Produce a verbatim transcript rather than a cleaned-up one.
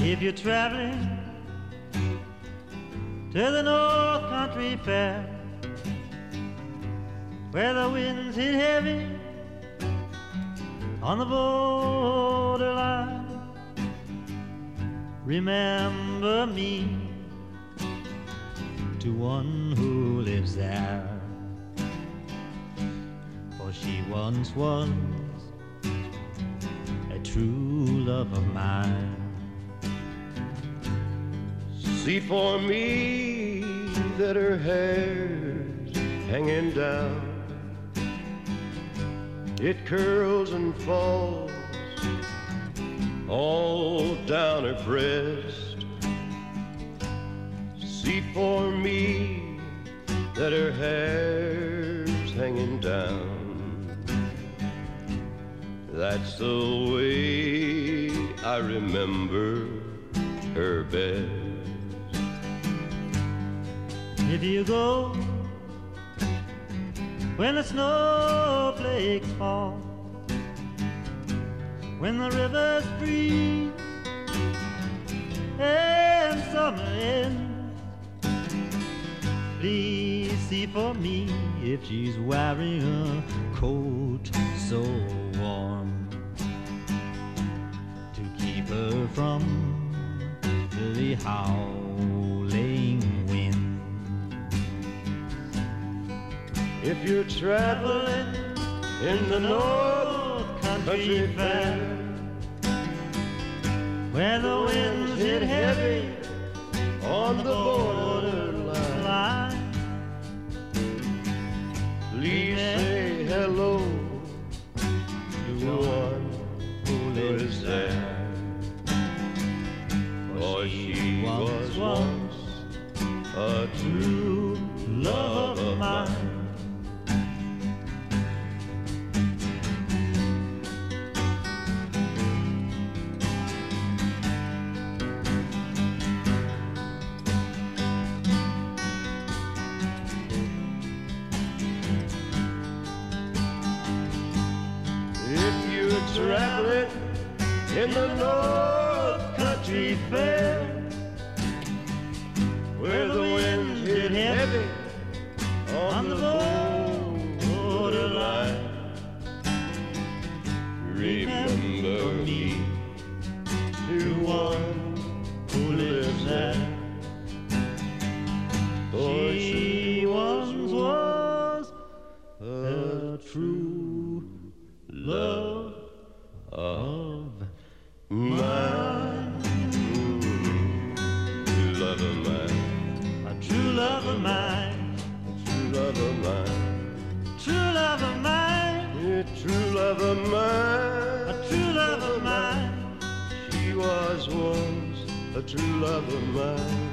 If you're traveling to the North Country Fair, where the winds hit heavy on the borderline, remember me to one who lives there, for she once was a true love of mine. See for me that her hair's hanging down, it curls and falls all down her breast. See for me that her hair's hanging down, that's the way I remember her best. If you go when the snowflakes fall, when the rivers freeze and summer ends, please see for me if she's wearing a coat so warm to keep her from the howling wind. If you're traveling in the North Country Fair, where the winds hit heavy on the borderline, please say hello to the one who lives there, for she was once a true love of mine. Traveling in the North Country Fair, where the winds hit heavy on the borderline, remember me to one who lives there, for she once was a true love of mine. True love of mine. A true love of mine. True love of mine. True love of mine. Yeah, true love of mine. A true love of mine. She was once a true love of mine.